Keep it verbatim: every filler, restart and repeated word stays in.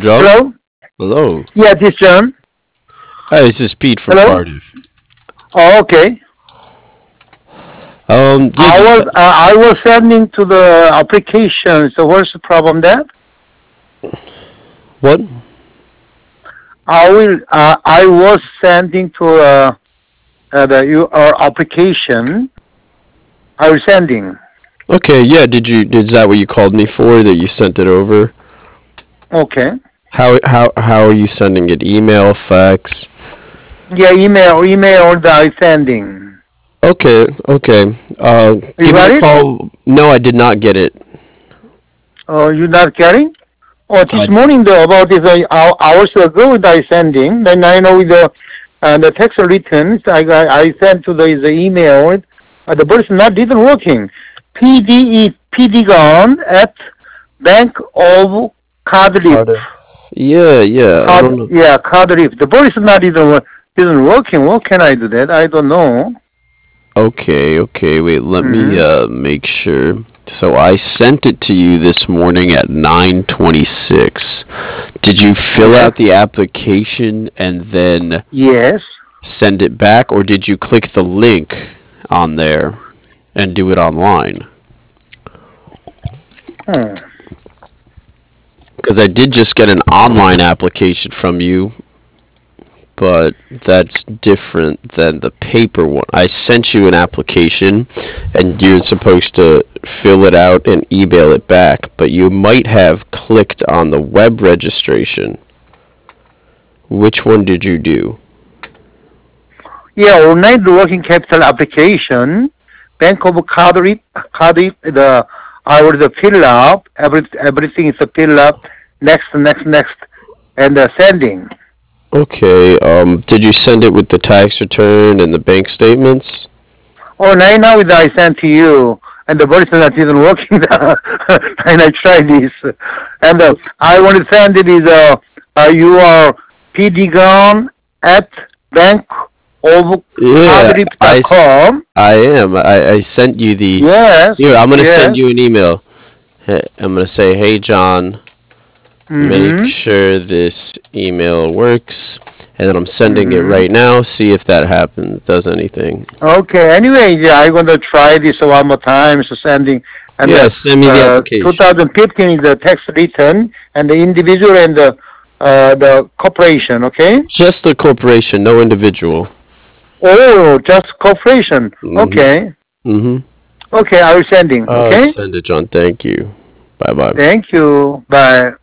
John. Hello? Hello. Yeah, this John. Hi, this is Pete from Hello? Cardiff. Oh, okay. Um, yeah, I just was uh, I was sending to the application. So what's the problem there? what? I will. Uh, I was sending to uh, uh, the your application. I was sending. Okay, yeah. Did you? Is that what you called me for? That you sent it over? Okay. How how how are you sending it? Email, fax? Yeah, email, email that I sending. Okay, okay. Uh, You give me got a it? call. No, I did not get it. Oh, you not getting? Oh, this Uh, morning though, about this uh, hou- hours ago that I sending. Then I know the uh, the text returns. I got, I sent to the, the email. Uh, the person not didn't working. P D E P D gone at Bank of Cardiff. Cardiff. Yeah, yeah. I Card, don't know. yeah, Cardiff. The person not even wo- isn't working. What can I do that? I don't know. Okay, okay. Wait, let me Mm-hmm. uh make sure. So I sent it to you this morning at nine twenty-six. Did you fill Yes. out the application and then Yes. send it back, or did you click the link on there and do it online? Hmm. Because I did just get an online application from you, but that's different than the paper one. I sent you an application, and you're supposed to fill it out and email it back, but you might have clicked on the web registration. Which one did you do? Yeah, online working capital application. Bank of Cardiff, Cardiff, the I was the fill up, every, everything is a fill up, next, next, next, and uh, sending. Okay, um, did you send it with the tax return and the bank statements? Oh, now, now that I sent to you, and the version that isn't working, and I tried this, and uh, I want to send it is uh, uh, you are pdgon at bank of Yeah, cardiff I, dot s- com. I am. I, I sent you the. Yes, Here, I'm gonna yes. send you an email. Hey, I'm gonna say, hey John, make Mm-hmm. sure this email works, and then I'm sending it Mm-hmm. right now. See if that happens, does anything. Okay. Anyway, yeah, I'm gonna try this one more time. So sending and Yeah, the send me the uh, application. twenty fifteen is the tax return and the individual and the uh, the corporation. Okay. Just the corporation, no individual. Oh, just corporation. Mhm. Okay. Mhm. Okay. I will sending. Uh, Okay. send it, John. Thank you. Bye bye. Thank you. Bye.